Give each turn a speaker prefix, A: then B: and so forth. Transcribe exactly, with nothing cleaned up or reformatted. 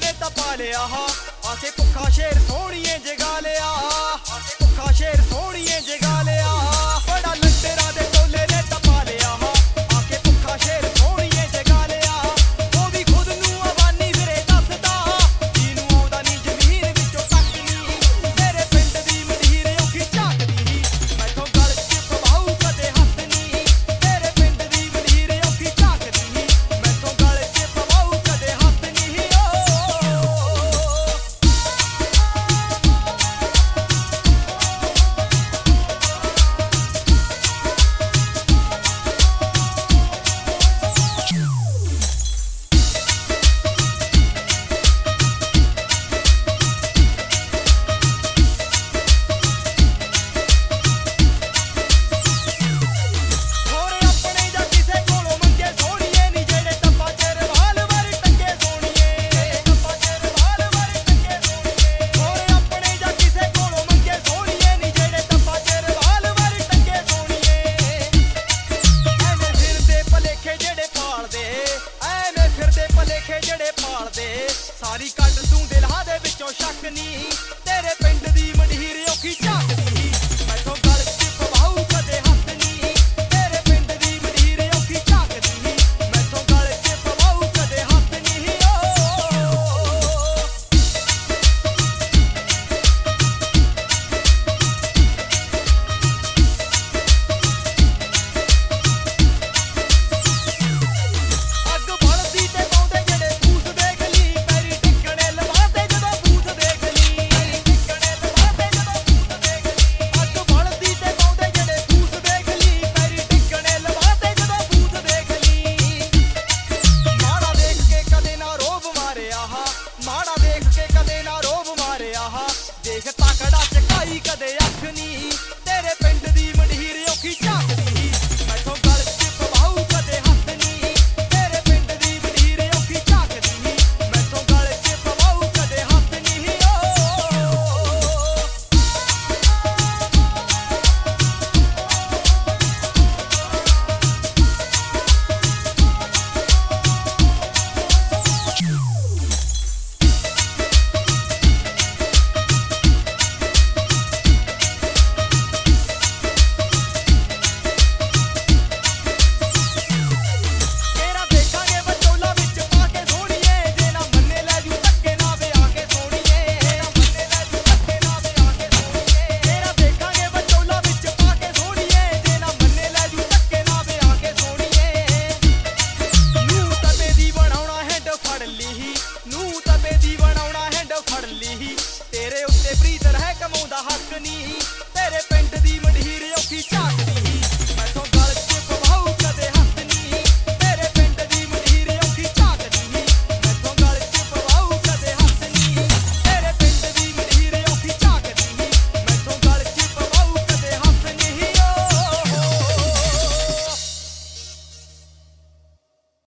A: ने ता पा लिया आके भुखा शेर सोहणीए जगा लिया आके भुखा शेर सोहणीए जगा लिया बड़ा लंडेरा दे टोले ने ता पा लिया आके भुखा शेर सोहणीए जगा लिया वो भी खुद नू अवानी फिरे दसदा जीनू आउंदा नी जमीन विचों तकनी मेरे पिंड दी मंडीर औखी झाकदी मैथों गल च पवाऊ कदे हत्थ नी मेरे पिंड दी मंडीर औखी झाकदी मैथों गल च पवाऊ कदे हत्थ नी सारी कट तू दिलां दे विचों शक नी तेरे पिंड दी मंडीर औखी झाकदी मैथों गल च पवाऊ कदे हत्थ नी तेरे पिंड दी मंडीर औखी झाकदी मैथों गल च पवाऊ कदे हत्थ नी माड़ा देख के कदे ना रोब मारिया देख ताकड़ा चकाई कदे